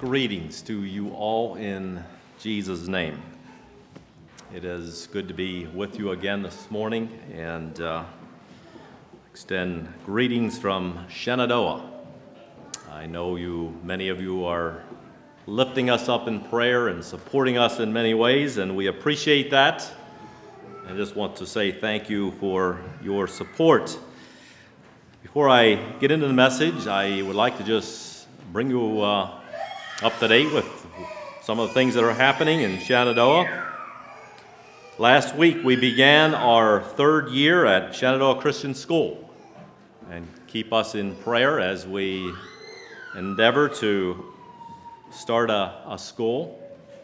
Greetings to you all in Jesus' name. It is good to be with you again this morning and extend greetings from Shenandoah. I know many of you are lifting us up in prayer and supporting us in many ways, and we appreciate that. I just want to say thank you for your support. Before I get into the message, I would like to just bring you up to date with some of the things that are happening in Shenandoah. Last week we began our third year at Shenandoah Christian School, and keep us in prayer as we endeavor to start a school.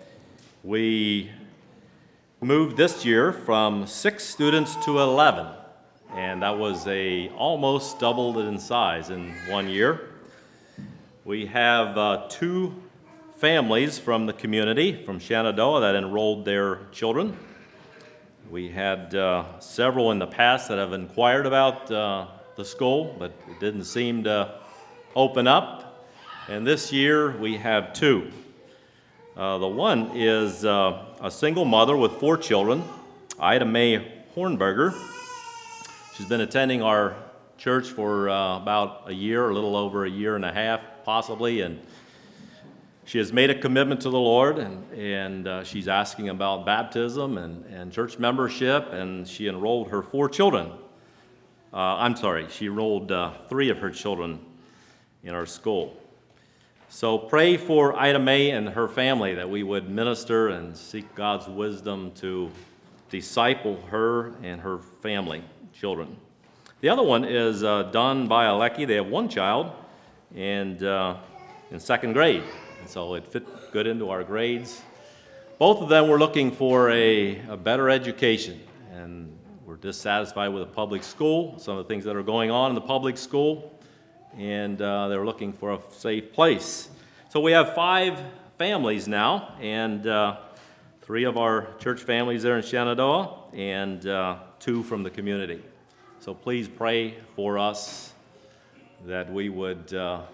We moved this year from 6 students to 11, and that was almost doubled in size in 1 year. We have 2 families from the community, from Shenandoah, that enrolled their children. We had several in the past that have inquired about the school, but it didn't seem to open up. And this year we have 2. The one is a single mother with 4 children, Ida Mae Hornberger. She's been attending our church for about a year, a little over a year and a half, possibly, and she has made a commitment to the Lord, and she's asking about baptism and church membership, and she enrolled her 4 children. She enrolled 3 of her children in our school. So pray for Ida Mae and her family that we would minister and seek God's wisdom to disciple her and her family, children. The other one is Don Bialecki. They have 1 child and in 2nd grade. And so it fit good into our grades. Both of them were looking for a better education, and we're dissatisfied with the public school, some of the things that are going on in the public school, and they're looking for a safe place. So we have 5 families now, and 3 of our church families there in Shenandoah, and 2 from the community. So please pray for us that we would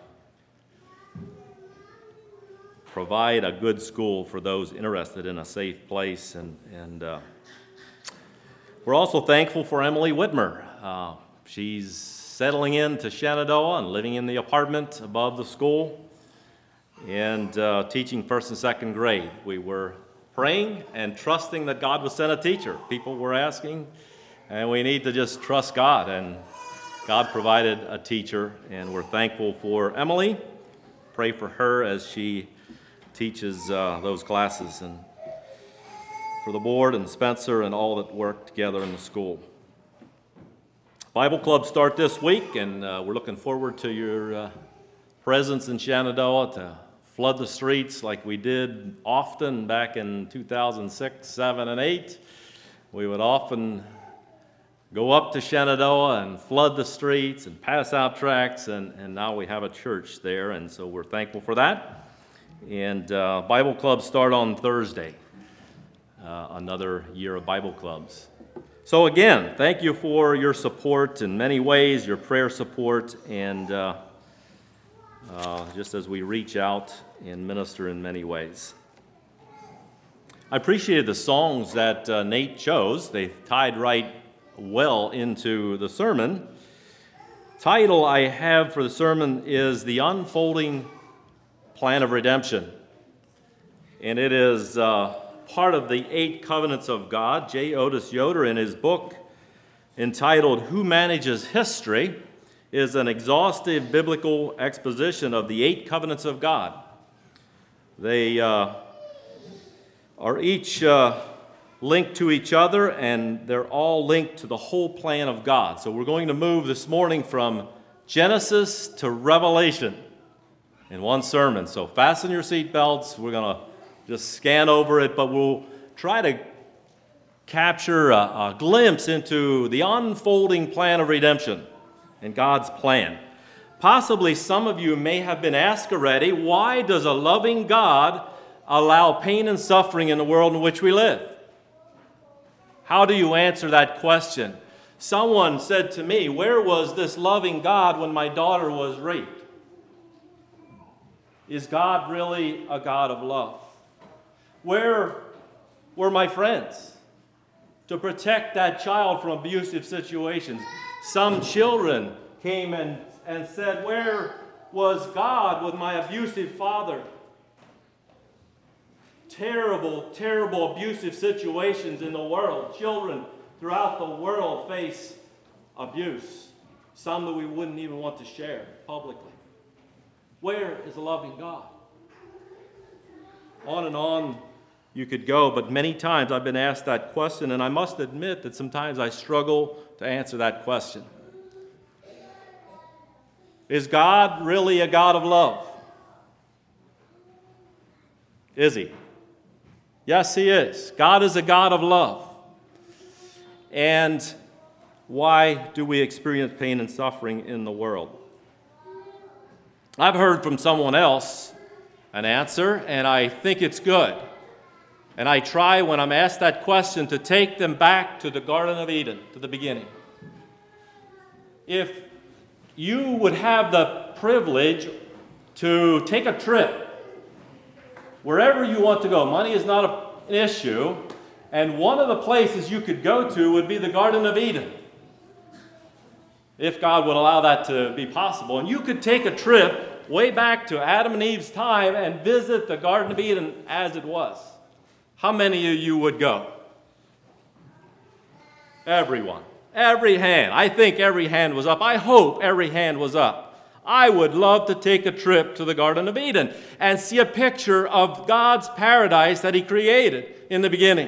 provide a good school for those interested in a safe place. And we're also thankful for Emily Whitmer. She's settling into Shenandoah and living in the apartment above the school and teaching 1st and 2nd grade. We were praying and trusting that God would send a teacher. People were asking, and we need to just trust God. And God provided a teacher, and we're thankful for Emily. Pray for her as she teaches those classes, and for the board and Spencer and all that work together in the school. Bible clubs start this week, and we're looking forward to your presence in Shenandoah to flood the streets like we did often back in 2006, 7, and 8. We would often go up to Shenandoah and flood the streets and pass out tracts, and now we have a church there, and so we're thankful for that. And Bible clubs start on Thursday, another year of Bible clubs. So again, thank you for your support in many ways, your prayer support, and just as we reach out and minister in many ways. I appreciated the songs that Nate chose. They tied right well into the sermon. Title I have for the sermon is The Unfolding Plan of Redemption. And it is part of the 8 Covenants of God. J. Otis Yoder, in his book entitled Who Manages History, is an exhaustive biblical exposition of the 8 Covenants of God. They are each linked to each other, and they're all linked to the whole plan of God. So we're going to move this morning from Genesis to Revelation in one sermon. So fasten your seatbelts. We're going to just scan over it, but we'll try to capture a glimpse into the unfolding plan of redemption and God's plan. Possibly some of you may have been asked already, why does a loving God allow pain and suffering in the world in which we live? How do you answer that question? Someone said to me, where was this loving God when my daughter was raped? Is God really a God of love? Where were my friends to protect that child from abusive situations? Some children came and said, where was God with my abusive father? Terrible, terrible abusive situations in the world. Children throughout the world face abuse, some that we wouldn't even want to share publicly. Where is a loving God? On and on you could go, but many times I've been asked that question, and I must admit that sometimes I struggle to answer that question. Is God really a God of love? Is He? Yes, He is. God is a God of love. And why do we experience pain and suffering in the world? I've heard from someone else an answer, and I think it's good. And I try, when I'm asked that question, to take them back to the Garden of Eden, to the beginning. If you would have the privilege to take a trip wherever you want to go, money is not an issue, and one of the places you could go to would be the Garden of Eden, if God would allow that to be possible. And you could take a trip way back to Adam and Eve's time and visit the Garden of Eden as it was. How many of you would go? Everyone. Every hand. I think every hand was up. I hope every hand was up. I would love to take a trip to the Garden of Eden and see a picture of God's paradise that He created in the beginning.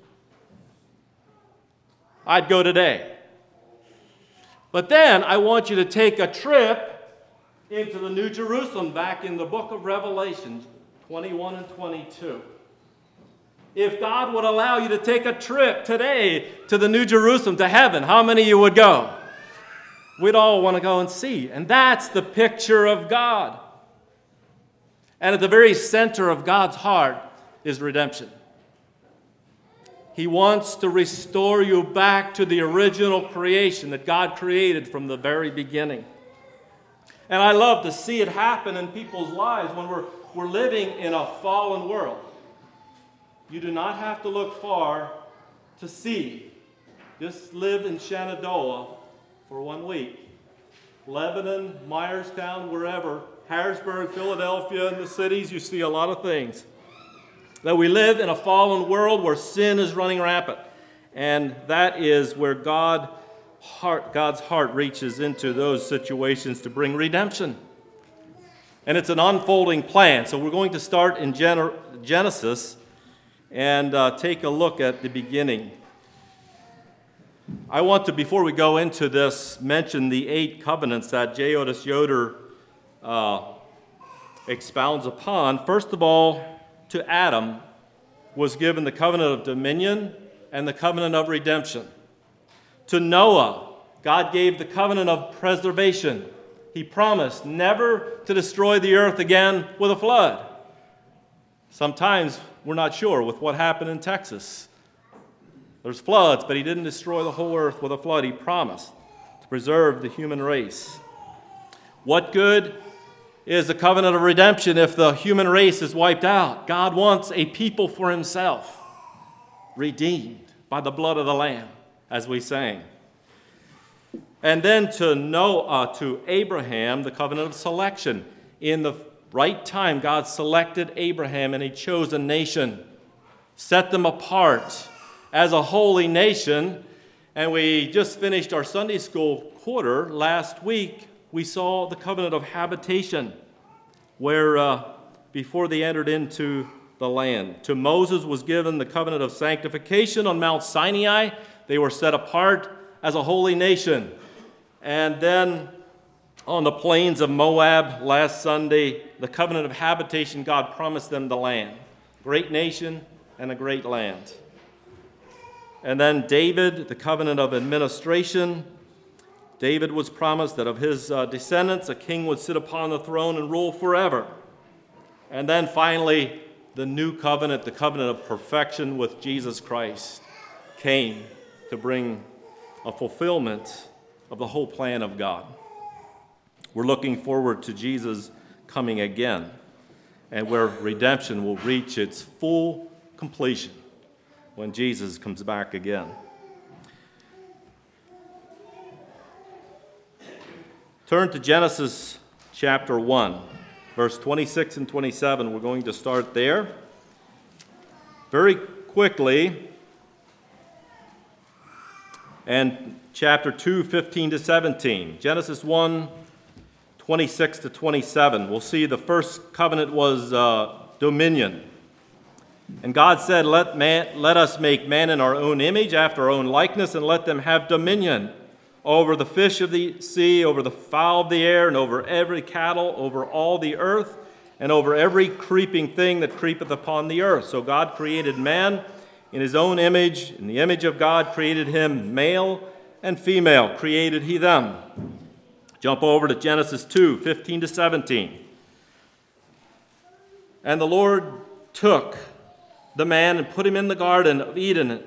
I'd go today. But then I want you to take a trip into the New Jerusalem back in the book of Revelation 21 and 22. If God would allow you to take a trip today to the New Jerusalem, to heaven, how many of you would go? We'd all want to go and see. And that's the picture of God. And at the very center of God's heart is redemption. He wants to restore you back to the original creation that God created from the very beginning. And I love to see it happen in people's lives when we're living in a fallen world. You do not have to look far to see. Just live in Shenandoah for 1 week. Lebanon, Myerstown, wherever, Harrisburg, Philadelphia, in the cities, you see a lot of things. That we live in a fallen world where sin is running rampant. And that is where God's heart reaches into those situations to bring redemption. And it's an unfolding plan. So we're going to start in Genesis and take a look at the beginning. I want to, before we go into this, mention the 8 covenants that J. Otis Yoder expounds upon. First of all, to Adam was given the covenant of dominion and the covenant of redemption. To Noah, God gave the covenant of preservation. He promised never to destroy the earth again with a flood. Sometimes we're not sure with what happened in Texas. There's floods, but He didn't destroy the whole earth with a flood. He promised to preserve the human race. What good is the covenant of redemption if the human race is wiped out? God wants a people for Himself, redeemed by the blood of the Lamb, as we sang. And then to Abraham, the covenant of selection. In the right time, God selected Abraham and a chosen nation, set them apart as a holy nation. And we just finished our Sunday school quarter last week. We saw the covenant of habitation, where before they entered into the land. To Moses was given the covenant of sanctification on Mount Sinai. They were set apart as a holy nation. And then on the plains of Moab last Sunday, the covenant of habitation, God promised them the land. Great nation and a great land. And then David, the covenant of administration. David was promised that of his descendants, a king would sit upon the throne and rule forever. And then finally, the new covenant, the covenant of perfection with Jesus Christ, came to bring a fulfillment of the whole plan of God. We're looking forward to Jesus coming again. and where redemption will reach its full completion when Jesus comes back again. Turn to Genesis chapter 1, verse 26 and 27. We're going to start there. Very quickly, and chapter 2, 15 to 17. Genesis 1, 26 to 27. We'll see the first covenant was dominion. And God said, let us make man in our own image, after our own likeness, and let them have dominion over the fish of the sea, over the fowl of the air, and over every cattle, over all the earth, and over every creeping thing that creepeth upon the earth. So God created man in his own image. In the image of God created him, male and female created he them. Jump over to Genesis 2, 15 to 17. And the Lord took the man and put him in the garden of Eden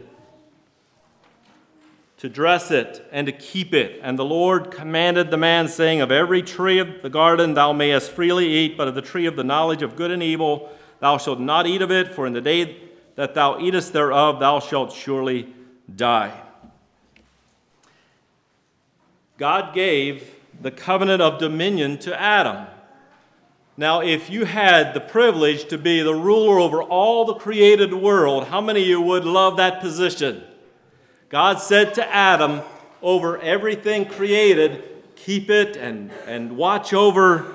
to dress it and to keep it. And the Lord commanded the man, saying, of every tree of the garden thou mayest freely eat, but of the tree of the knowledge of good and evil thou shalt not eat of it, for in the day that thou eatest thereof thou shalt surely die. God gave the covenant of dominion to Adam. Now, if you had the privilege to be the ruler over all the created world, how many of you would love that position? God said to Adam, over everything created, keep it and watch over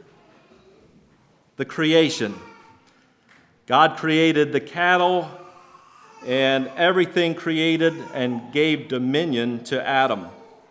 the creation. God created the cattle and everything created and gave dominion to Adam.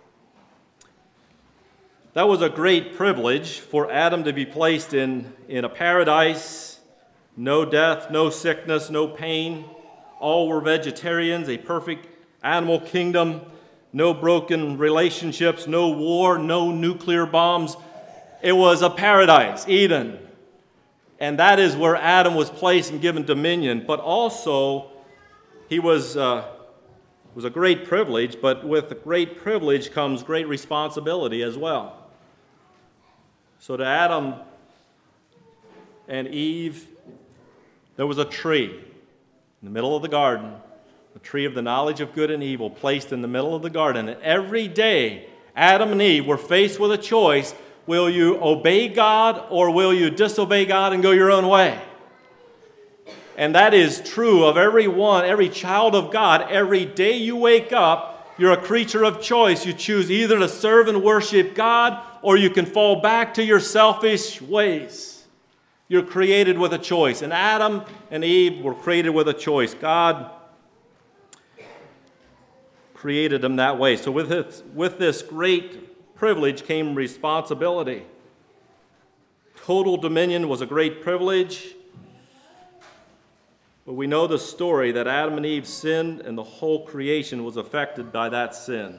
That was a great privilege for Adam to be placed in a paradise, no death, no sickness, no pain. All were vegetarians, a perfect animal kingdom, no broken relationships, no war, no nuclear bombs. It was a paradise, Eden. And that is where Adam was placed and given dominion. But also, he was a great privilege, but with great privilege comes great responsibility as well. So to Adam and Eve, there was a tree in the middle of the garden, the tree of the knowledge of good and evil, placed in the middle of the garden. And every day, Adam and Eve were faced with a choice. Will you obey God or will you disobey God and go your own way? And that is true of everyone, every child of God. Every day you wake up, you're a creature of choice. You choose either to serve and worship God or you can fall back to your selfish ways. You're created with a choice. And Adam and Eve were created with a choice. God created them that way. So with this great privilege came responsibility. Total dominion was a great privilege. But we know the story that Adam and Eve sinned and the whole creation was affected by that sin.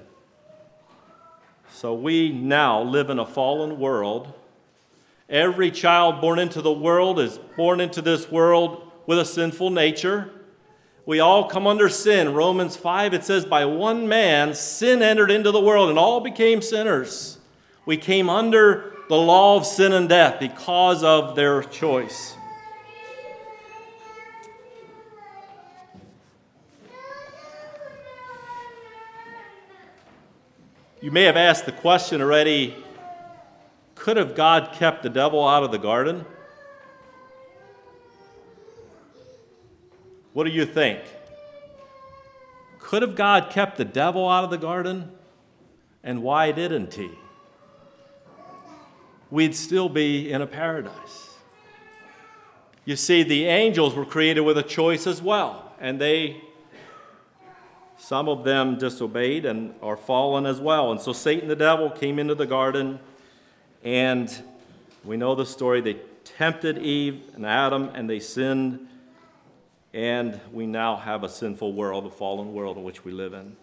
So we now live in a fallen world. Every child born into the world is born into this world with a sinful nature. We all come under sin. Romans 5, it says, by one man sin entered into the world and all became sinners. We came under the law of sin and death because of their choice. You may have asked the question already, could have God kept the devil out of the garden? What do you think? Could have God kept the devil out of the garden? And why didn't he? We'd still be in a paradise. You see, the angels were created with a choice as well, and some of them disobeyed and are fallen as well. And so Satan the devil came into the garden, and we know the story. They tempted Eve and Adam, and they sinned. And we now have a sinful world, a fallen world in which we live in.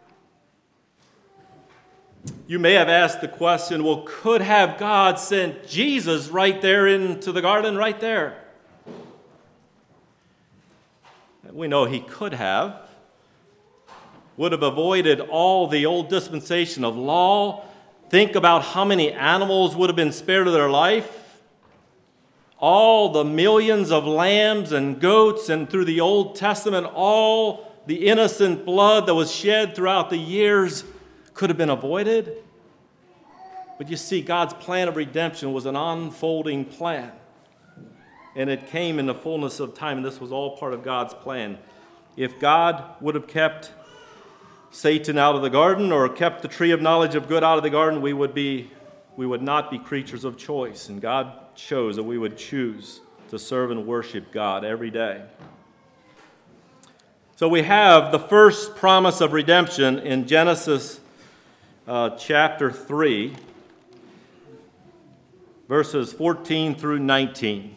You may have asked the question, well, could have God sent Jesus right there into the garden, right there? We know he could have. Would have avoided all the old dispensation of law. Think about how many animals would have been spared of their life. all the millions of lambs and goats, and through the Old Testament, all the innocent blood that was shed throughout the years could have been avoided. But you see, God's plan of redemption was an unfolding plan. And it came in the fullness of time, and this was all part of God's plan. If God would have kept Satan out of the garden or kept the tree of knowledge of good out of the garden, we would not be creatures of choice. And God chose that we would choose to serve and worship God every day. So we have the first promise of redemption in Genesis chapter 3, verses 14 through 19.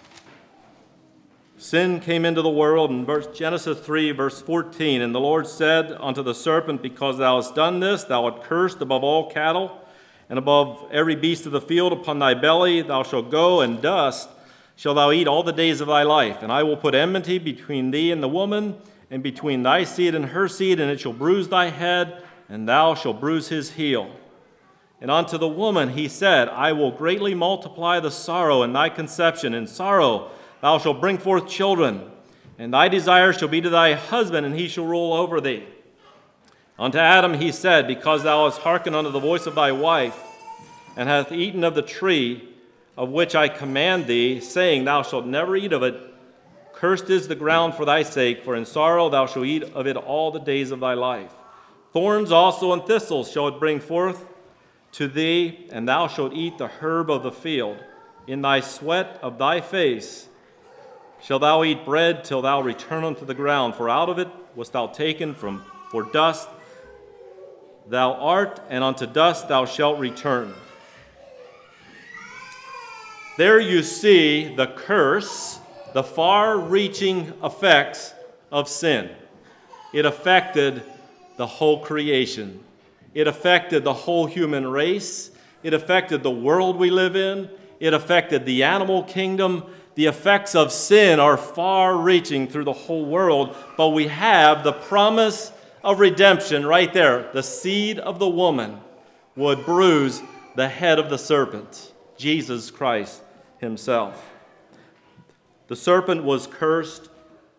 Sin came into the world in Genesis 3, verse 14. And the Lord said unto the serpent, Because thou hast done this, thou art cursed above all cattle, and above every beast of the field. Upon thy belly thou shalt go, and dust shalt thou eat all the days of thy life. And I will put enmity between thee and the woman, and between thy seed and her seed, and it shall bruise thy head, and thou shalt bruise his heel. And unto the woman he said, I will greatly multiply the sorrow in thy conception. In sorrow thou shalt bring forth children, and thy desire shall be to thy husband, and he shall rule over thee. Unto Adam he said, Because thou hast hearkened unto the voice of thy wife, and hast eaten of the tree of which I command thee, saying, Thou shalt never eat of it, cursed is the ground for thy sake, for in sorrow thou shalt eat of it all the days of thy life. Thorns also and thistles shall it bring forth to thee, and thou shalt eat the herb of the field. In thy sweat of thy face shalt thou eat bread till thou return unto the ground, for out of it wast thou taken for dust thou art, and unto dust thou shalt return. There you see the curse, the far-reaching effects of sin. It affected the whole creation. It affected the whole human race. It affected the world we live in. It affected the animal kingdom. The effects of sin are far-reaching through the whole world, but we have the promise of redemption right there. The seed of the woman would bruise the head of the serpent, Jesus Christ himself. The serpent was cursed.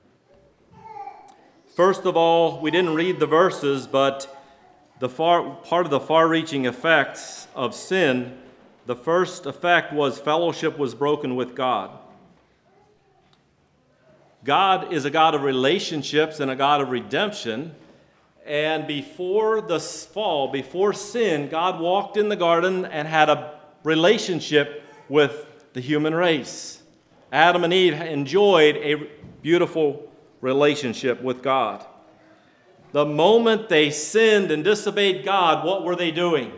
First of all, we didn't read the verses, but part of the far-reaching effects of sin, the first effect was fellowship was broken with God. God is a God of relationships and a God of redemption. And before the fall, before sin, God walked in the garden and had a relationship with the human race. Adam and Eve enjoyed a beautiful relationship with God. The moment they sinned and disobeyed God, what were they doing?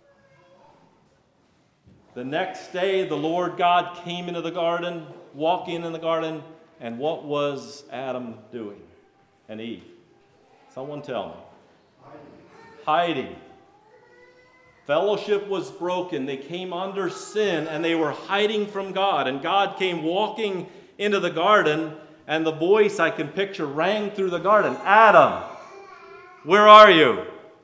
The next day, the Lord God came into the garden, walking in the garden, and what was Adam doing? And Eve? Someone tell me. Hiding. Fellowship was broken. They came under sin, and they were hiding from God. And God came walking into the garden, and the voice I can picture rang through the garden, Adam, where are you?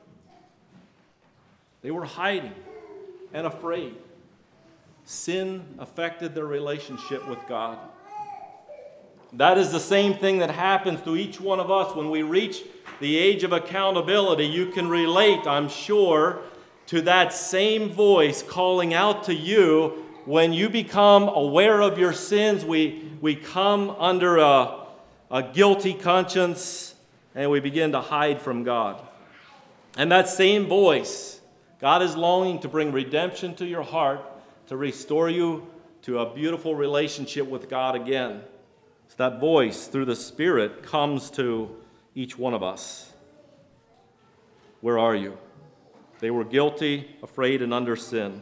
They were hiding and afraid. Sin affected their relationship with God. That is the same thing that happens to each one of us when we reach the age of accountability. You can relate, I'm sure, to that same voice calling out to you when you become aware of your sins. We come under a guilty conscience, and we begin to hide from God. And that same voice, God is longing to bring redemption to your heart, to restore you to a beautiful relationship with God again. So that voice through the Spirit comes to each one of us. Where are you? They were guilty, afraid, and under sin.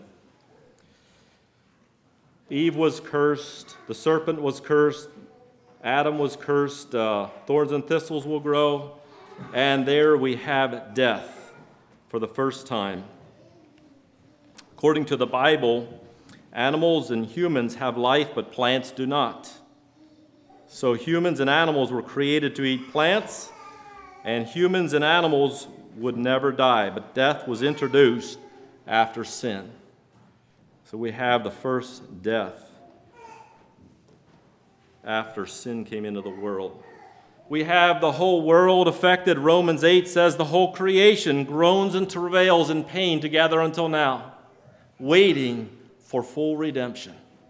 Eve was cursed. The serpent was cursed. Adam was cursed. Thorns and thistles will grow. And there we have death for the first time. According to the Bible, animals and humans have life, but plants do not. So humans and animals were created to eat plants, and humans and animals would never die. But death was introduced after sin. So we have the first death. after sin came into the world. We have the whole world affected. Romans 8 says the whole creation groans and travails in pain together until now, waiting for full redemption.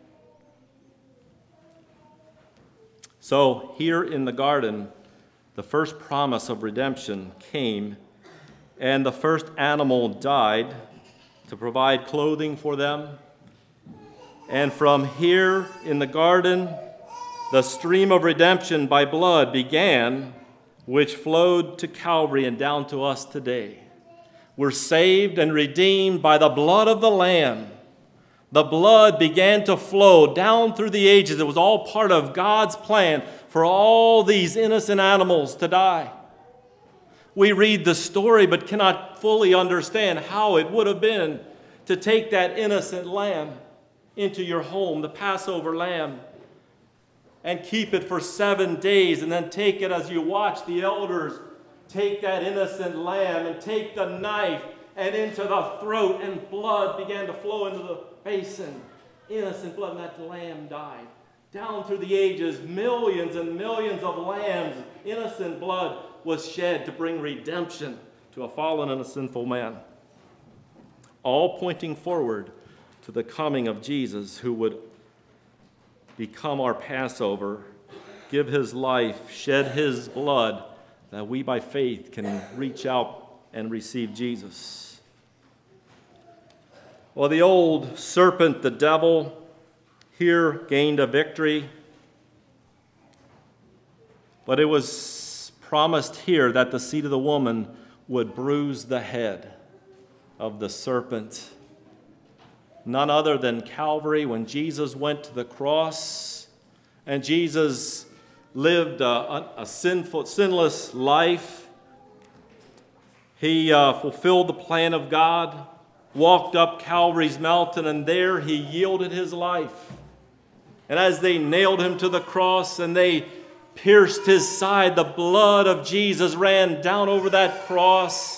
So here in the garden, the first promise of redemption came, and the first animal died to provide clothing for them. And from here in the garden, the stream of redemption by blood began, which flowed to Calvary and down to us today. We're saved and redeemed by the blood of the Lamb. The blood began to flow down through the ages. It was all part of God's plan for all these innocent animals to die. We read the story but cannot fully understand how it would have been to take that innocent lamb into your home, the Passover lamb, and keep it for 7 days, and then take it as you watch the elders take that innocent lamb and take the knife and into the throat, and blood began to flow into the basin. Innocent blood, and that lamb died. Down through the ages, millions and millions of lambs, innocent blood was shed to bring redemption to a fallen and a sinful man. All pointing forward to the coming of Jesus, who would become our Passover, give his life, shed his blood, that we by faith can reach out and receive Jesus. Well, the old serpent, the devil, here gained a victory, but it was promised here that the seed of the woman would bruise the head of the serpent. None other than Calvary, when Jesus went to the cross and Jesus lived a sinless life. He fulfilled the plan of God, walked up Calvary's mountain, and there he yielded his life. And as they nailed him to the cross and they pierced his side, the blood of Jesus ran down over that cross,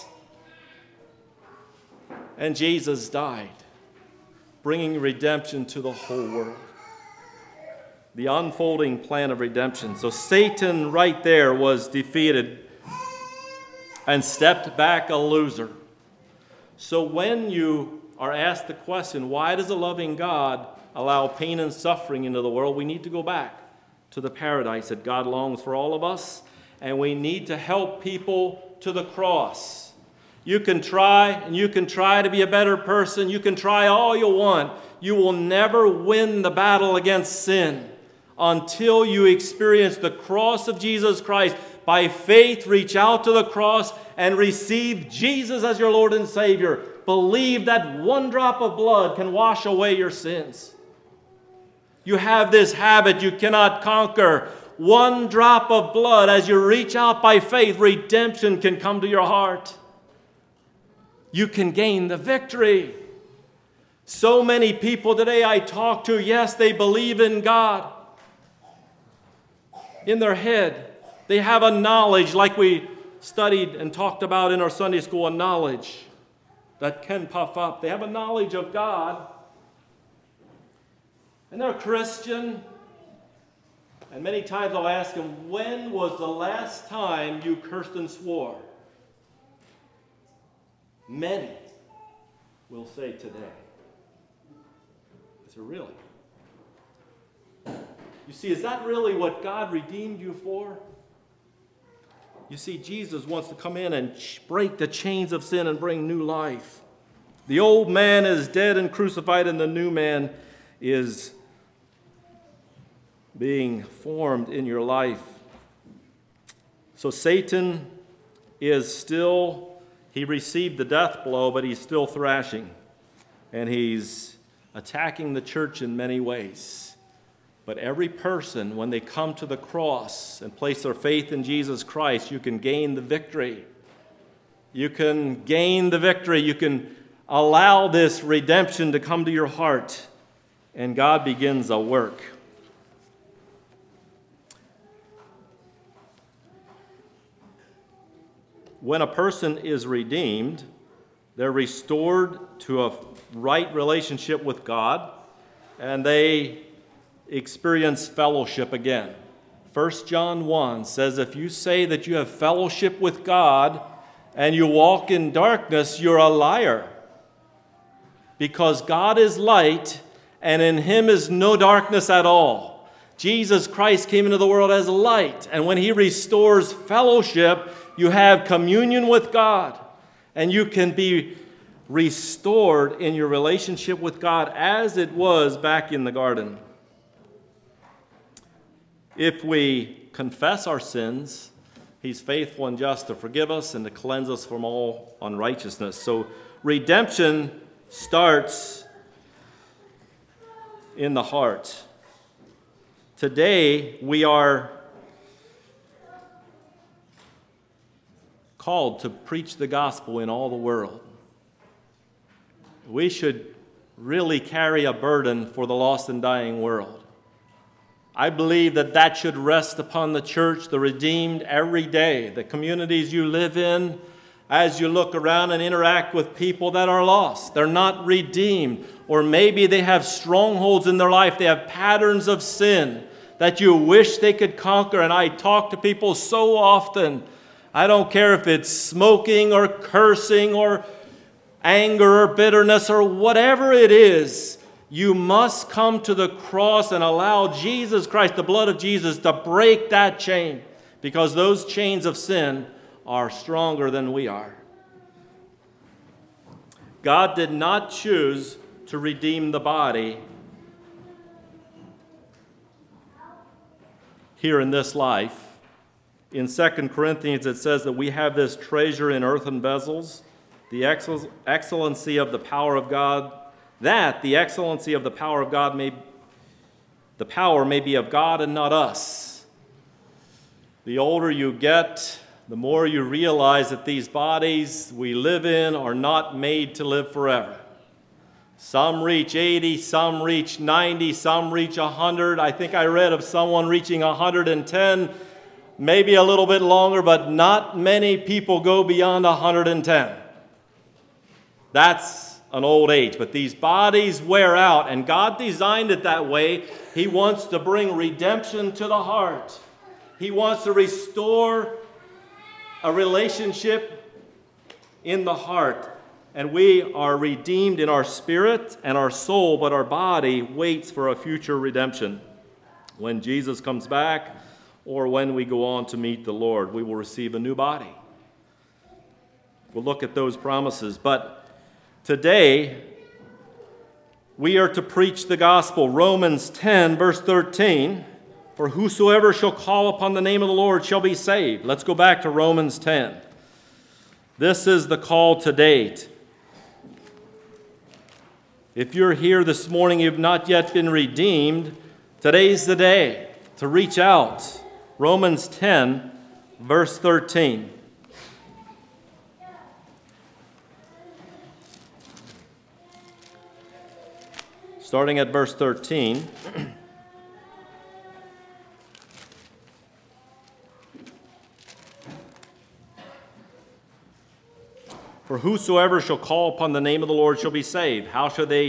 and Jesus died, bringing redemption to the whole world. The unfolding plan of redemption. So Satan right there was defeated and stepped back a loser. So when you are asked the question, why does a loving God allow pain and suffering into the world, we need to go back to the paradise that God longs for all of us, and we need to help people to the cross. You can try, and you can try to be a better person. You can try all you want. You will never win the battle against sin until you experience the cross of Jesus Christ. By faith, reach out to the cross and receive Jesus as your Lord and Savior. Believe that one drop of blood can wash away your sins. You have this habit you cannot conquer. One drop of blood, as you reach out by faith, redemption can come to your heart. You can gain the victory. So many people today I talk to, yes, they believe in God. In their head, they have a knowledge, like we studied and talked about in our Sunday school, a knowledge that can puff up. They have a knowledge of God, and they're a Christian. And many times I'll ask them, when was the last time you cursed and swore? Many will say today. I said, really? You see, is that really what God redeemed you for? You see, Jesus wants to come in and break the chains of sin and bring new life. The old man is dead and crucified, and the new man is being formed in your life. So Satan is still, he received the death blow, but he's still thrashing. And he's attacking the church in many ways. But every person, when they come to the cross and place their faith in Jesus Christ, you can gain the victory. You can gain the victory. You can allow this redemption to come to your heart, and God begins a work. When a person is redeemed, they're restored to a right relationship with God, and they experience fellowship again. 1 John 1 says, if you say that you have fellowship with God and you walk in darkness, you're a liar. Because God is light, and in him is no darkness at all. Jesus Christ came into the world as light, and when he restores fellowship, you have communion with God, and you can be restored in your relationship with God as it was back in the garden. If we confess our sins, he's faithful and just to forgive us and to cleanse us from all unrighteousness. So redemption starts in the heart. Today, we are called to preach the gospel in all the world. We should really carry a burden for the lost and dying world. I believe that should rest upon the church, the redeemed, every day, the communities you live in, as you look around and interact with people that are lost. They're not redeemed, or maybe they have strongholds in their life. They have patterns of sin that you wish they could conquer. And I talk to people so often. I don't care if it's smoking or cursing or anger or bitterness or whatever it is. You must come to the cross and allow Jesus Christ, the blood of Jesus, to break that chain, because those chains of sin are stronger than we are. God did not choose to redeem the body here in this life. In 2 Corinthians, it says that we have this treasure in earthen vessels, the excellency of the power of God, that the excellency of the power of God may be of God and not us. The older you get, the more you realize that these bodies we live in are not made to live forever. Some reach 80, some reach 90, some reach 100. I think I read of someone reaching 110, maybe a little bit longer, but not many people go beyond 110. That's an old age, but these bodies wear out, and God designed it that way. He wants to bring redemption to the heart. He wants to restore a relationship in the heart, and we are redeemed in our spirit and our soul, but our body waits for a future redemption. When Jesus comes back, or when we go on to meet the Lord, we will receive a new body. We'll look at those promises, but today, we are to preach the gospel. Romans 10, verse 13, for whosoever shall call upon the name of the Lord shall be saved. Let's go back to Romans 10. This is the call to date. If you're here this morning, you've not yet been redeemed, today's the day to reach out. Romans 10, verse 13. Starting at verse 13, for whosoever shall call upon the name of the Lord shall be saved. How shall they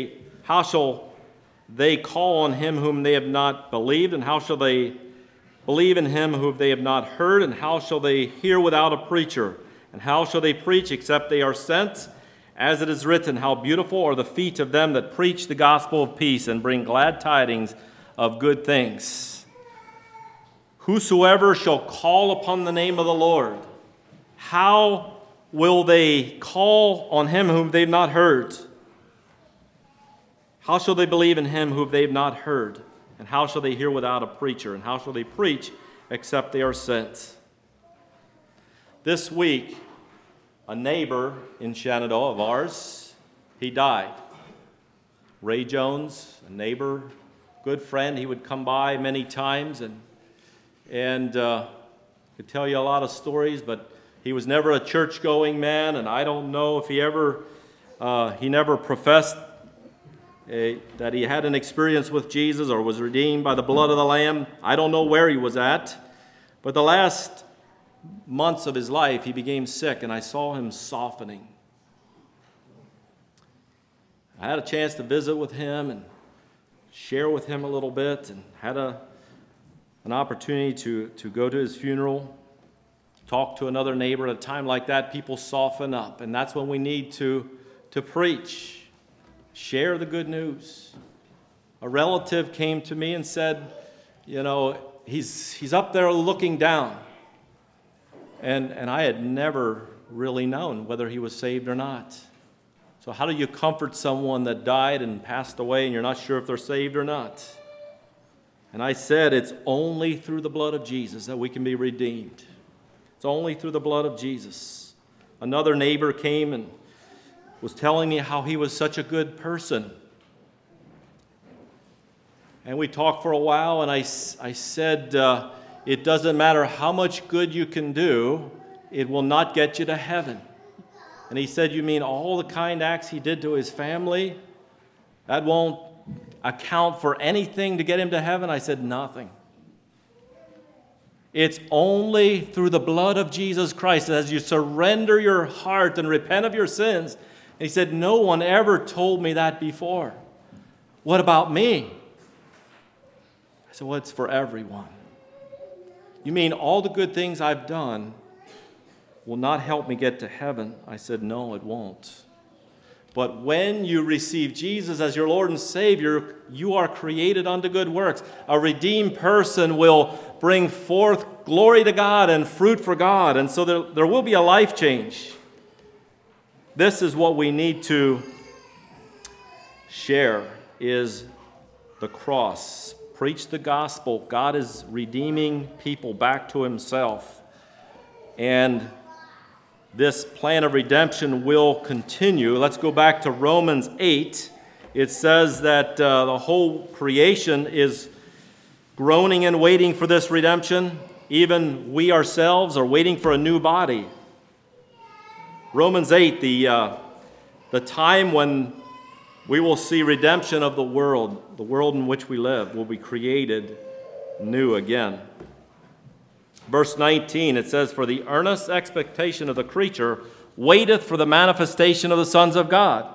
call on him whom they have not believed? And how shall they believe in him whom they have not heard? And how shall they hear without a preacher? And how shall they preach except they are sent? As it is written, how beautiful are the feet of them that preach the gospel of peace and bring glad tidings of good things. Whosoever shall call upon the name of the Lord, how will they call on him whom they've not heard? How shall they believe in him whom they've not heard? And how shall they hear without a preacher? And how shall they preach except they are sent? This week, a neighbor in Shenandoah of ours, he died. Ray Jones, a neighbor, good friend. He would come by many times and could tell you a lot of stories, but he was never a church-going man, and I don't know if he never professed that he had an experience with Jesus or was redeemed by the blood of the Lamb. I don't know where he was at, but the last months of his life, he became sick, and I saw him softening. I had a chance to visit with him and share with him a little bit and had an opportunity to go to his funeral, talk to another neighbor. At a time like that, people soften up, and that's when we need to preach, share the good news. A relative came to me and said, he's up there looking down. And I had never really known whether he was saved or not. So how do you comfort someone that died and passed away and you're not sure if they're saved or not? And I said, it's only through the blood of Jesus that we can be redeemed. It's only through the blood of Jesus. Another neighbor came and was telling me how he was such a good person. And we talked for a while, and I said, it doesn't matter how much good you can do, it will not get you to heaven. And he said, you mean all the kind acts he did to his family? That won't account for anything to get him to heaven? I said, nothing. It's only through the blood of Jesus Christ, as you surrender your heart and repent of your sins. And he said, no one ever told me that before. What about me? I said, well, it's for everyone. You mean all the good things I've done will not help me get to heaven? I said, no, it won't. But when you receive Jesus as your Lord and Savior, you are created unto good works. A redeemed person will bring forth glory to God and fruit for God. And so there will be a life change. This is what we need to share, is the cross. Preach the gospel. God is redeeming people back to himself. And this plan of redemption will continue. Let's go back to Romans 8. It says that the whole creation is groaning and waiting for this redemption. Even we ourselves are waiting for a new body. Romans 8, the time when we will see redemption of the world in which we live will be created new again. Verse 19, it says, for the earnest expectation of the creature waiteth for the manifestation of the sons of God.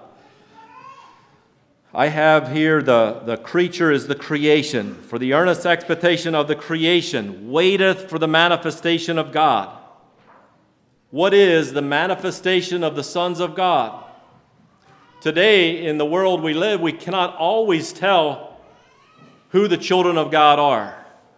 I have here the creature is the creation. For the earnest expectation of the creation waiteth for the manifestation of God. What is the manifestation of the sons of God? Today, in the world we live, we cannot always tell who the children of God are.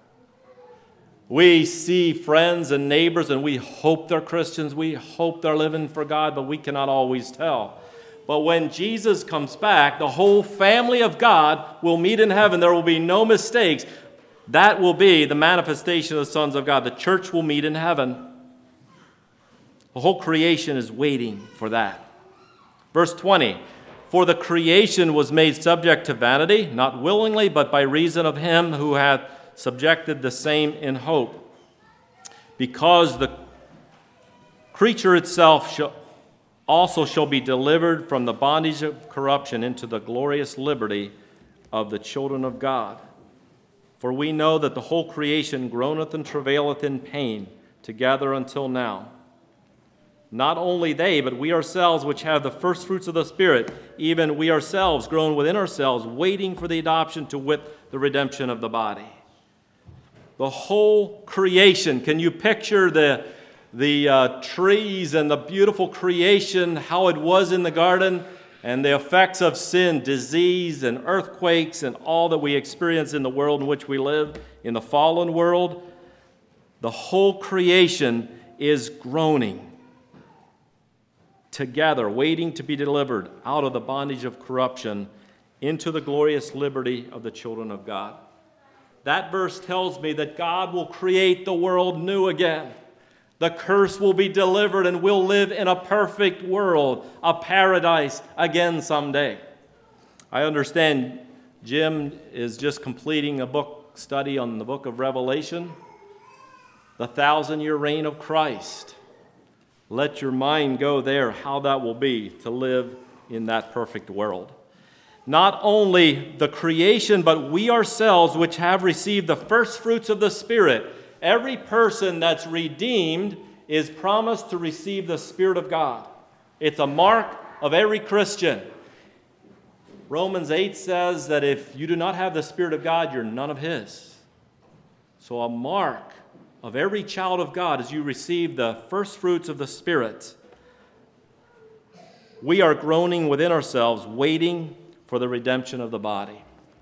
We see friends and neighbors, and we hope they're Christians. We hope they're living for God, but we cannot always tell. But when Jesus comes back, the whole family of God will meet in heaven. There will be no mistakes. That will be the manifestation of the sons of God. The church will meet in heaven. The whole creation is waiting for that. Verse 20, for the creation was made subject to vanity, not willingly, but by reason of him who hath subjected the same in hope. Because the creature itself also shall be delivered from the bondage of corruption into the glorious liberty of the children of God. For we know that the whole creation groaneth and travaileth in pain together until now. Not only they, but we ourselves, which have the first fruits of the Spirit, even we ourselves groan within ourselves, waiting for the adoption, to wit, the redemption of the body. The whole creation. Can you picture the trees and the beautiful creation, how it was in the garden, and the effects of sin, disease and earthquakes and all that we experience in the world in which we live, in the fallen world? The whole creation is groaning together, waiting to be delivered out of the bondage of corruption into the glorious liberty of the children of God. That verse tells me that God will create the world new again. The curse will be delivered and we'll live in a perfect world, a paradise again someday. I understand Jim is just completing a book study on the book of Revelation, the 1,000-year reign of Christ. Let your mind go there, how that will be to live in that perfect world. Not only the creation, but we ourselves, which have received the first fruits of the Spirit. Every person that's redeemed is promised to receive the Spirit of God. It's a mark of every Christian. Romans 8 says that if you do not have the Spirit of God, you're none of His. So a mark of every child of God is you receive the first fruits of the Spirit. We are groaning within ourselves, waiting for the redemption of the body.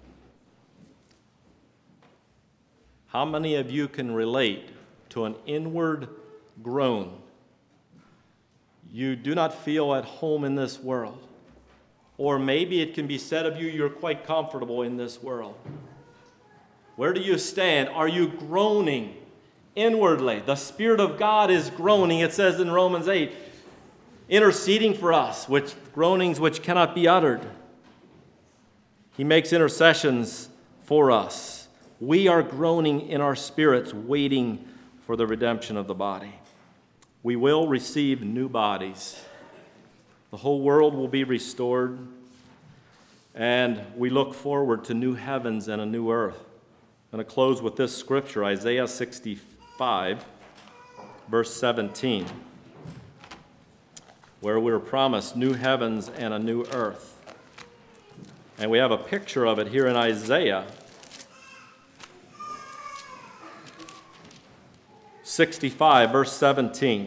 How many of you can relate to an inward groan? You do not feel at home in this world. Or maybe it can be said of you, you're quite comfortable in this world. Where do you stand? Are you groaning inwardly? The Spirit of God is groaning, it says in Romans 8, interceding for us, with groanings which cannot be uttered. He makes intercessions for us. We are groaning in our spirits, waiting for the redemption of the body. We will receive new bodies. The whole world will be restored, and we look forward to new heavens and a new earth. I'm going to close with this scripture, Isaiah 65, verse 17, where we're promised new heavens and a new earth. And we have a picture of it here in Isaiah 65, verse 17.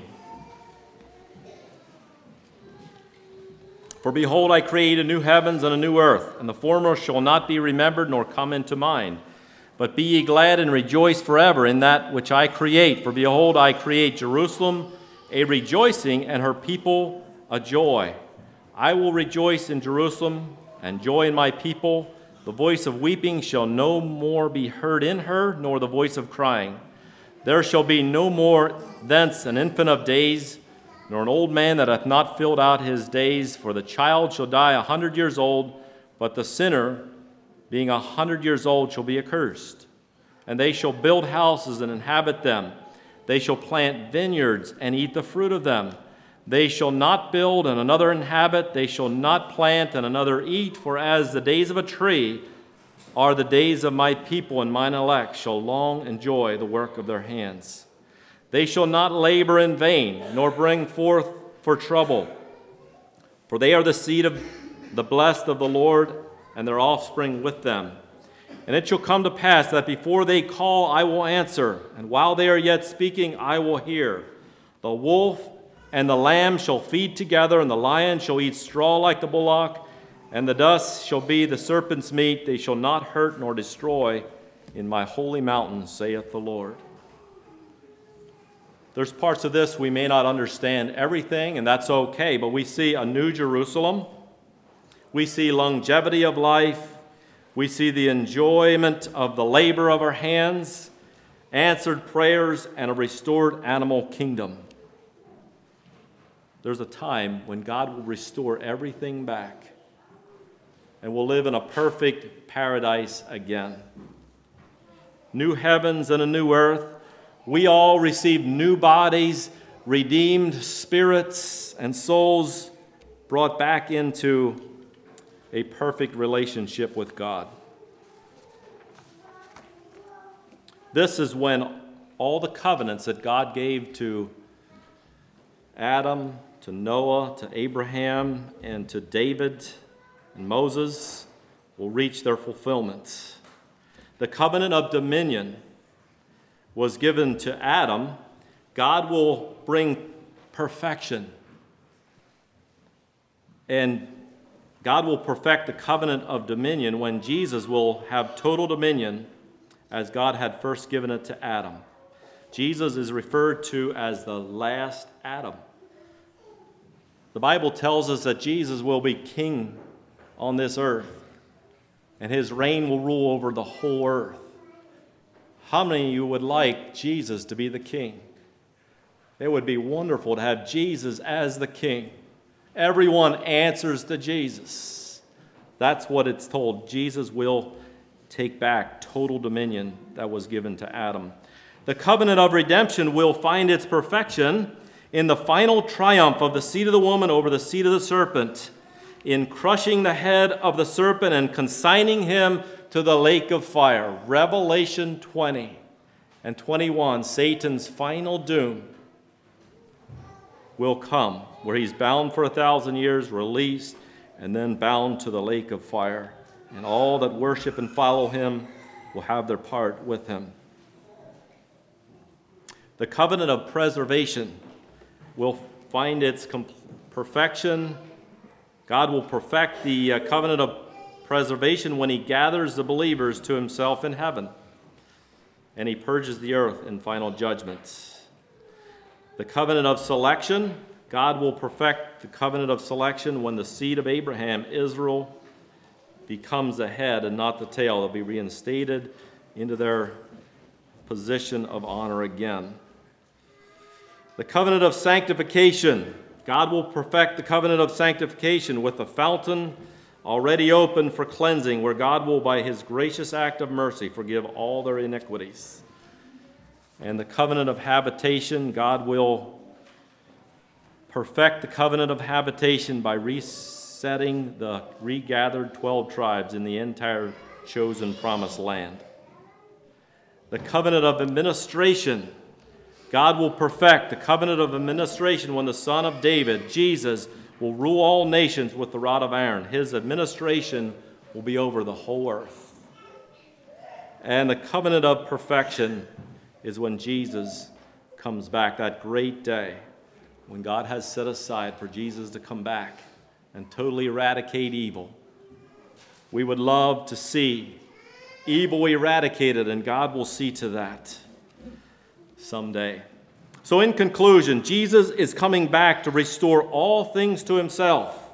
For behold, I create a new heavens and a new earth, and the former shall not be remembered nor come into mind. But be ye glad and rejoice forever in that which I create. For behold, I create Jerusalem a rejoicing, and her people a joy. I will rejoice in Jerusalem and joy in my people. The voice of weeping shall no more be heard in her, nor the voice of crying. There shall be no more thence an infant of days, nor an old man that hath not filled out his days. For the child shall die 100 years old, but the sinner, being 100 years old, shall be accursed. And they shall build houses and inhabit them. They shall plant vineyards and eat the fruit of them. They shall not build and another inhabit. They shall not plant and another eat. For as the days of a tree are the days of my people, and mine elect shall long enjoy the work of their hands. They shall not labor in vain, nor bring forth for trouble. For they are the seed of the blessed of the Lord, and their offspring with them. And it shall come to pass that before they call, I will answer, and while they are yet speaking, I will hear. The wolf and the lamb shall feed together, and the lion shall eat straw like the bullock, and the dust shall be the serpent's meat. They shall not hurt nor destroy in my holy mountain, saith the Lord. There's parts of this we may not understand everything, and that's okay, but we see a new Jerusalem. We see longevity of life. We see the enjoyment of the labor of our hands, answered prayers, and a restored animal kingdom. There's a time when God will restore everything back, and we'll live in a perfect paradise again. New heavens and a new earth. We all receive new bodies, redeemed spirits and souls brought back into a perfect relationship with God. This is when all the covenants that God gave to Adam, to Noah, to Abraham, and to David and Moses will reach their fulfillment. The covenant of dominion was given to Adam. God will bring perfection. And God will perfect the covenant of dominion when Jesus will have total dominion as God had first given it to Adam. Jesus is referred to as the last Adam. The Bible tells us that Jesus will be king on this earth, and his reign will rule over the whole earth. How many of you would like Jesus to be the king? It would be wonderful to have Jesus as the king. Everyone answers to Jesus. That's what it's told. Jesus will take back total dominion that was given to Adam. The covenant of redemption will find its perfection in the final triumph of the seed of the woman over the seed of the serpent, in crushing the head of the serpent and consigning him to the lake of fire. Revelation 20 and 21, Satan's final doom will come, where he's bound for 1,000 years, released, and then bound to the lake of fire. And all that worship and follow him will have their part with him. The covenant of preservation will find its perfection. God will perfect the covenant of preservation when he gathers the believers to himself in heaven, and he purges the earth in final judgment. The covenant of selection, God will perfect the covenant of selection when the seed of Abraham, Israel, becomes the head and not the tail. They'll be reinstated into their position of honor again. The covenant of sanctification, God will perfect the covenant of sanctification with the fountain already open for cleansing, where God will, by his gracious act of mercy, forgive all their iniquities. And the covenant of habitation, God will perfect the covenant of habitation by resetting the regathered 12 tribes in the entire chosen promised land. The covenant of administration, God will perfect the covenant of administration when the Son of David, Jesus, will rule all nations with the rod of iron. His administration will be over the whole earth. And the covenant of perfection is when Jesus comes back, that great day when God has set aside for Jesus to come back and totally eradicate evil. We would love to see evil eradicated, and God will see to that someday. So in conclusion, Jesus is coming back to restore all things to himself.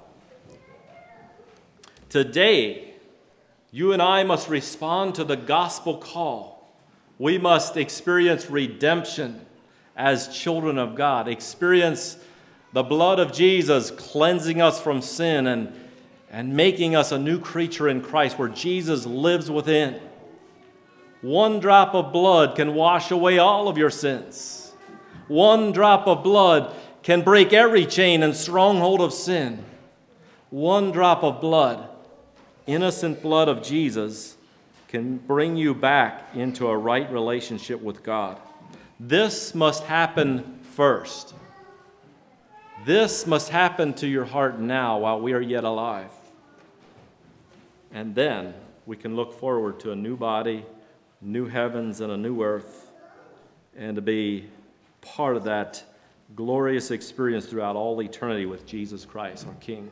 Today, you and I must respond to the gospel call. We must experience redemption as children of God, experience the blood of Jesus cleansing us from sin and making us a new creature in Christ where Jesus lives within. One drop of blood can wash away all of your sins. One drop of blood can break every chain and stronghold of sin. One drop of blood, innocent blood of Jesus, can bring you back into a right relationship with God. This must happen first. This must happen to your heart now while we are yet alive. And then we can look forward to a new body, new heavens, and a new earth, and to be part of that glorious experience throughout all eternity with Jesus Christ, our King.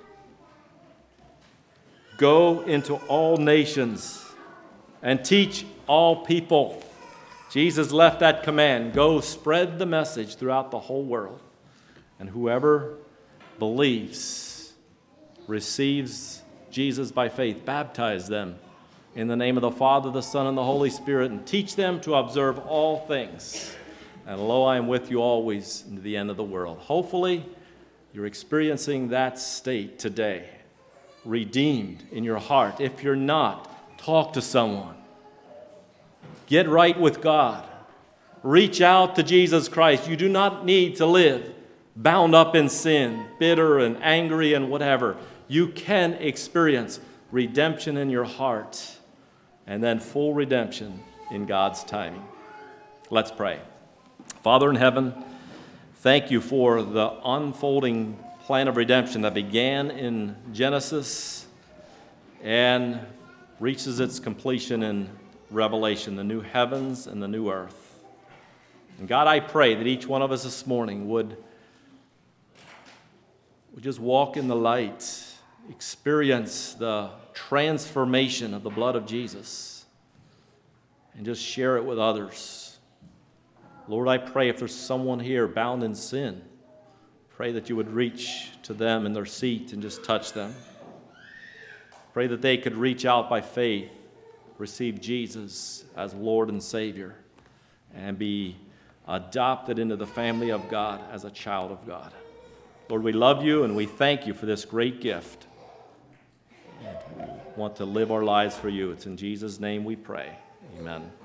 Go into all nations and teach all people. Jesus left that command. Go spread the message throughout the whole world. And whoever believes, receives Jesus by faith, baptize them in the name of the Father, the Son, and the Holy Spirit, and teach them to observe all things. And lo, I am with you always to the end of the world. Hopefully, you're experiencing that state today, redeemed in your heart. If you're not, talk to someone. Get right with God. Reach out to Jesus Christ. You do not need to live bound up in sin, bitter and angry and whatever. You can experience redemption in your heart and then full redemption in God's timing. Let's pray. Father in heaven, thank you for the unfolding plan of redemption that began in Genesis and reaches its completion in Revelation, the new heavens and the new earth. And God, I pray that each one of us this morning would just walk in the light, experience the transformation of the blood of Jesus, and just share it with others. Lord, I pray if there's someone here bound in sin, pray that you would reach to them in their seat and just touch them. Pray that they could reach out by faith, receive Jesus as Lord and Savior, and be adopted into the family of God as a child of God. Lord, we love you and we thank you for this great gift. And we want to live our lives for you. It's in Jesus' name we pray. Amen.